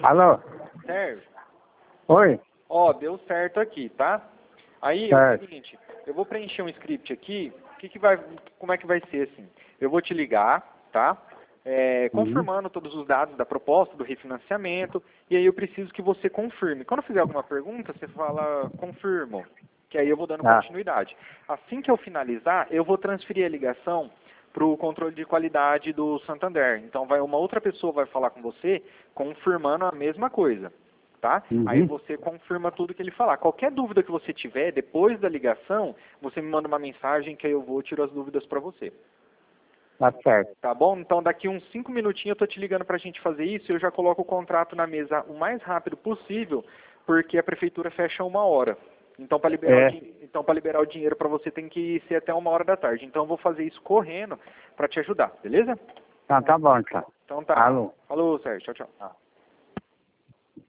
Alô? Sérgio, Oi? ó, deu certo aqui, tá? Aí é o Certo. seguinte, eu vou preencher um script aqui, como é que vai ser assim? Eu vou te ligar, tá? Confirmando todos os dados da proposta, do refinanciamento, e aí eu preciso que você confirme. Quando eu fizer alguma pergunta, você fala, confirmo, que aí eu vou dando Ah, continuidade. Assim que eu finalizar, eu vou transferir a ligação para o controle de qualidade do Santander. Então uma outra pessoa vai falar com você, confirmando a mesma coisa. Tá? Aí uhum. você confirma tudo que ele falar. Qualquer dúvida que você tiver, depois da ligação, você me manda uma mensagem que aí eu vou tirar as dúvidas para você. Tá certo. Tá bom? Então daqui uns 5 minutinhos eu tô te ligando pra gente fazer isso e eu já coloco o contrato na mesa o mais rápido possível, porque a prefeitura fecha 1 hora. Então para liberar, É. liberar o dinheiro para você tem que ser até 1 hora da tarde. Então eu vou fazer isso correndo para te ajudar, beleza? Então tá bom, então. Então tá. Alô? Falou, Sérgio. Tchau, tchau. Ah.